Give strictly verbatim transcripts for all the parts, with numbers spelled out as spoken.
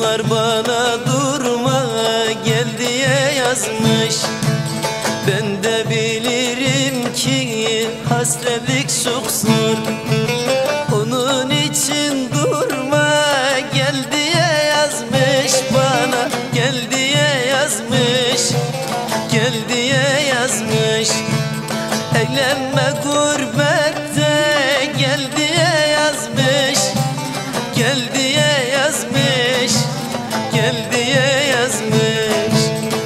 Kızlar bana durma gel diye yazmış. Ben de bilirim ki hasretlik çok zor. Onun için durma gel diye yazmış bana. Gel diye yazmış, gel diye yazmış. Eğlenme gurbette gel diye yazmış. Gel diye yazmış, gel diye yazmış.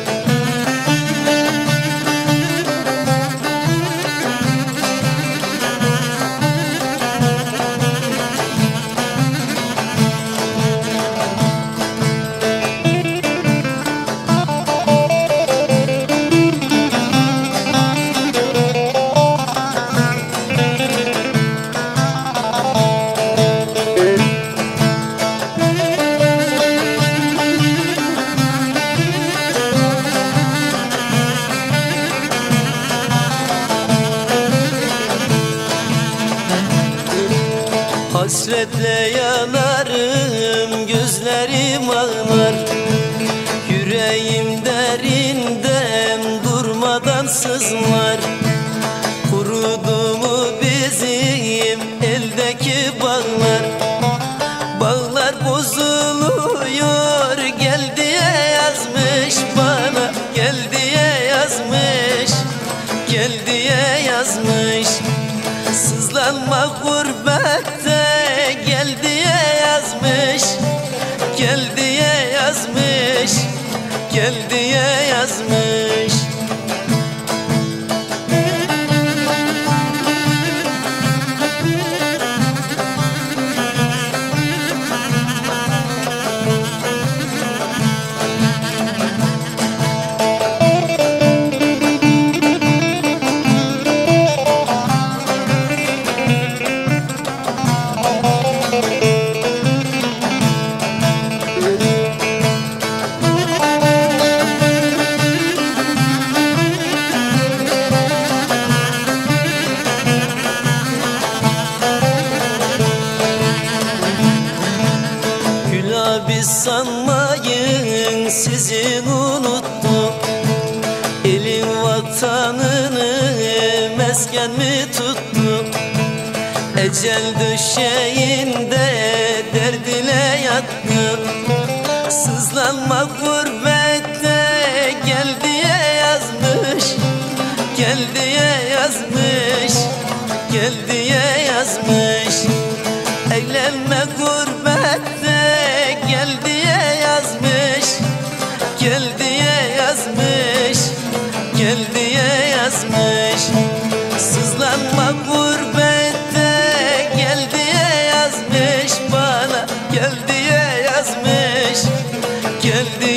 Hasretle yanarım, gözlerim ağlar. Yüreğim derinden durmadan sızlar. Kurudu mu bizim eldeki bağlar? Bağlar bozuluyor gel diye yazmış bana. Gel diye yazmış, gel diye yazmış. Sızlanma gurbette gel diye yazmış. Gel diye yazmış, gel diye yazmış. Biz sanmayın sizin unuttum. Elin vatanını mesken mi tuttu? Ecel döşeğinde derd ile yattım. Sızlanma gurbette gel diye yazmış. Gel diye yazmış, gel diye yazmış. Eğlenme gurbette gel diye yazmış. Gel diye yazmış, gel diye yazmış. Sızlanma gurbette gel diye yazmış bana. Gel diye yazmış, gel diye